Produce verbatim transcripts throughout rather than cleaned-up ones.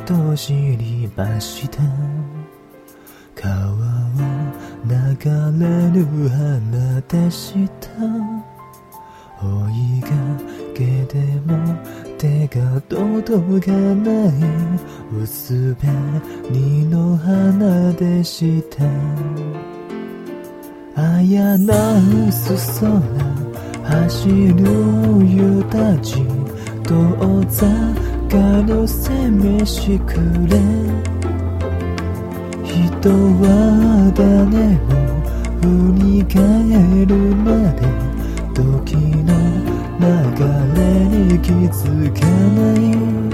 と知りました。川を流れる花でした。追いかけても手が届かない薄紅の花でした。あやなす空走る湯たち遠ざかる攻めしくれ。人は誰も振り返るまで時の流れに気づかない。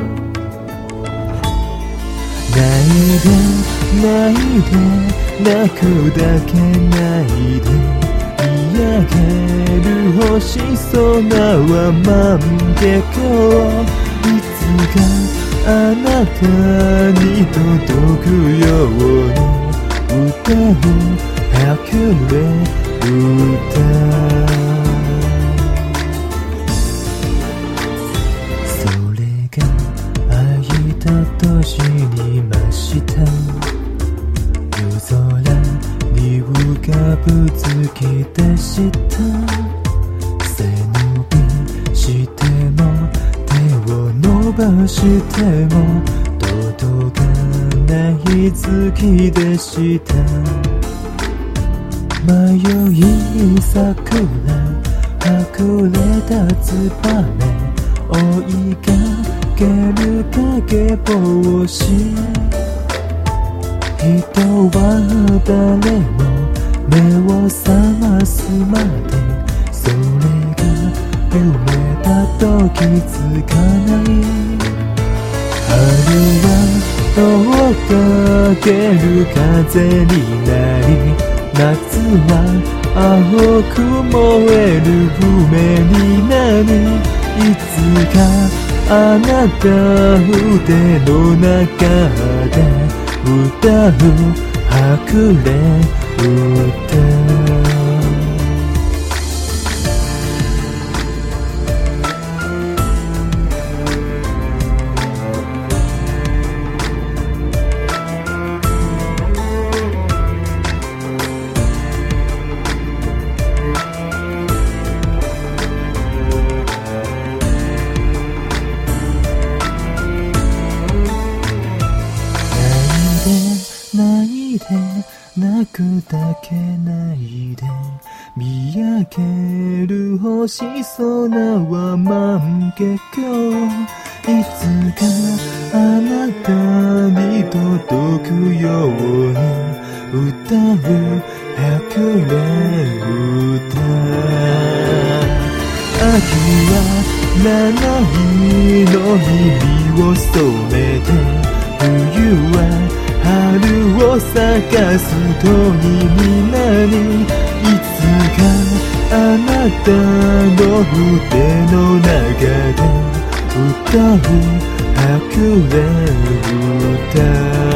泣いて泣いて泣くだけ泣いて見上げる星空は万華鏡。いつかあなたに届くように歌う白麗歌。と知りました。夜空に浮かぶ月でした。背伸びしても手を伸ばしても届かない月でした。迷い桜隠れたツバメ追いかける影帽子。人は誰も目を覚ますまでそれが夢だと気づかない。春は遠かける風になり夏は青く燃える船になりいつかあなた腕の中で歌う白麗歌。泣いて泣くだけ泣いて見上げる星空は万華鏡。いつかあなたに届くように歌う白麗歌。秋は七色の日々を染めて冬は春を咲かす鳥になりいつかあなたの腕の中で歌う白麗歌。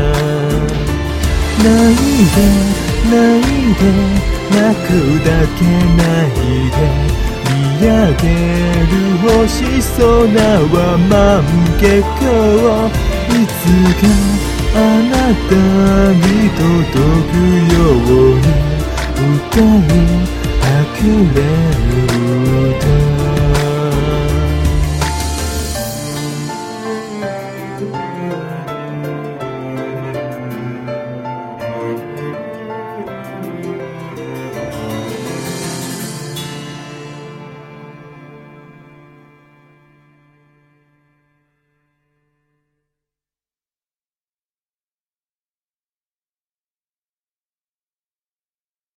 泣いて泣いて泣くだけ泣いて見上げる星空は万華鏡。いつかあなたに届くように歌う白麗歌。